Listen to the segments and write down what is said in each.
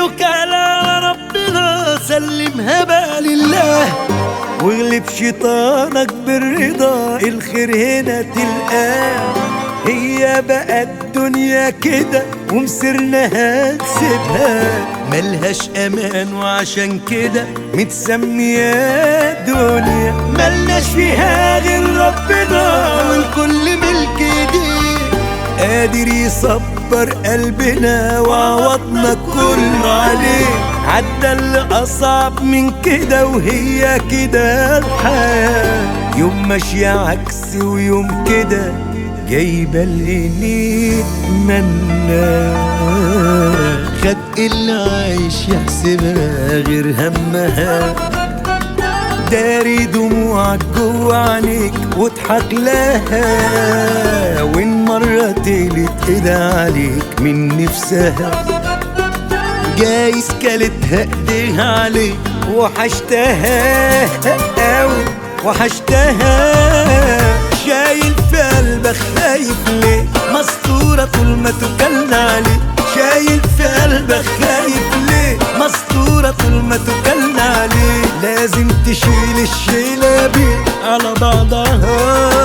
توكل على ربنا، سلمها بقى لله، واغلب شيطانك بالرضا، الخير هنا تلقاه. هي بقى الدنيا كده ومسرنا هنسيبها، ملهاش امان وعشان كده متسمية دنيا، ملناش فيها غير ربنا والكل ملك ايديه، قادر يصبر قلبنا وعوضنا كله عليه. عدى اللي اصعب من كده وهي كده الحياة، يوم ماشية عكس ويوم كده جايبة اللي نتمنى. خد اللي عايش يحسبها غير همها، داري دموعك جوا عينيك واضحك لها، وإن مرة تقلت ايدها عليك من نفسها، جايز كلتها ايديها عليك وحشتها اوي وحشتها. شايل في قلبك خايف ليه مستورة طول ما توكلنا عليه، شايل في قلبك خايف ليه مستورة طول ما توكلنا عليه. لازم تشيل الشيلة بيه على بعضها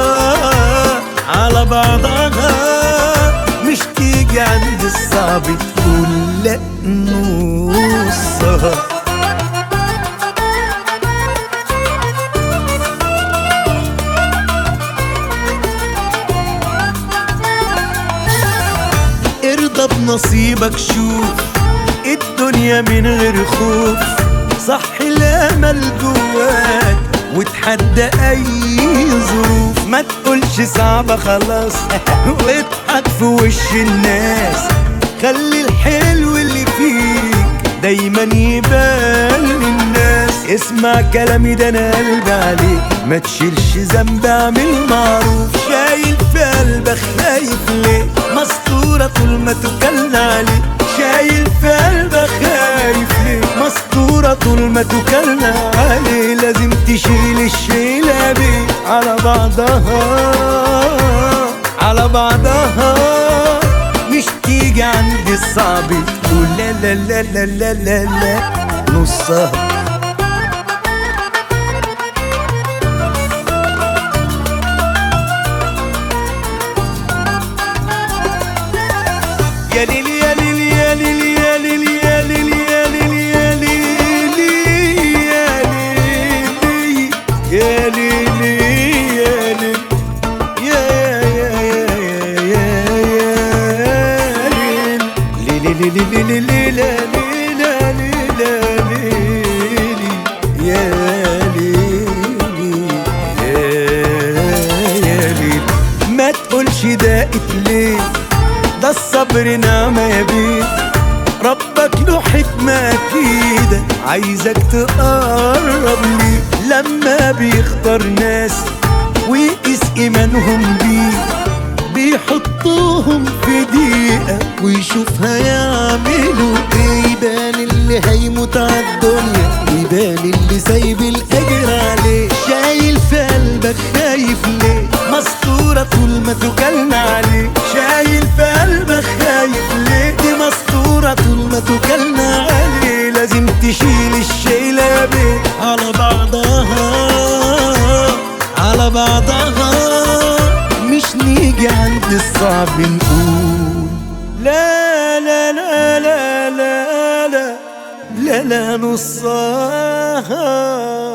على بعضها، مش تيجي عند الصعب تقول لا نصها. ارضى بنصيبك، شوف الدنيا من غير خوف، صح الامل جواك وتحدى اي ظروف، ما تقولش صعبة خلاص واضحك في وش الناس، خلي الحلو اللي فيك دايما يبان للناس. اسمع كلامي ده انا قلبي عليك، ما تشيلش ذنب اعمل معروف، شايل في قلبك خايف ليه مستورة طول ما توكلنا عليه، شايل في قلبك خايف ليه مستورة طول ما توكلنا عليه. لازم تشيل الشيلة بيه على بعضها على بعضها، مش تيجي عند الصعب تقول لا لا لا لا لا لا لا نصها. يا ليلي يا ليلي يا ليلي يا ليلي يا ليلي يا ليلي يا ليلي يا ليلي يا ليلي يا ليلي. ما تقولش دقت ليه، ده الصبر نعمة يا بيه، ربك له حكمة أكيدة عايزك تقرب ليه، لما بيختار ناس ويقيس إيمانهم بيه، بيحطوهم في دقيقة ويشوف هيعملوا ايه، يبان اللي هيموت عالدنيا ويبان اللي سايب الأجر عليه. شايل في قلبك خايف ليه مستورة طول ما توكلنا عليه، شايل في قلبك خايف ليه دي مستورة طول ما توكلنا عليه. لازم تشيل الشيلة بيه على بعضها على بعضها، مش نيجي عند الصعب نقول لا لا لا لا لا لا لا لا نصها.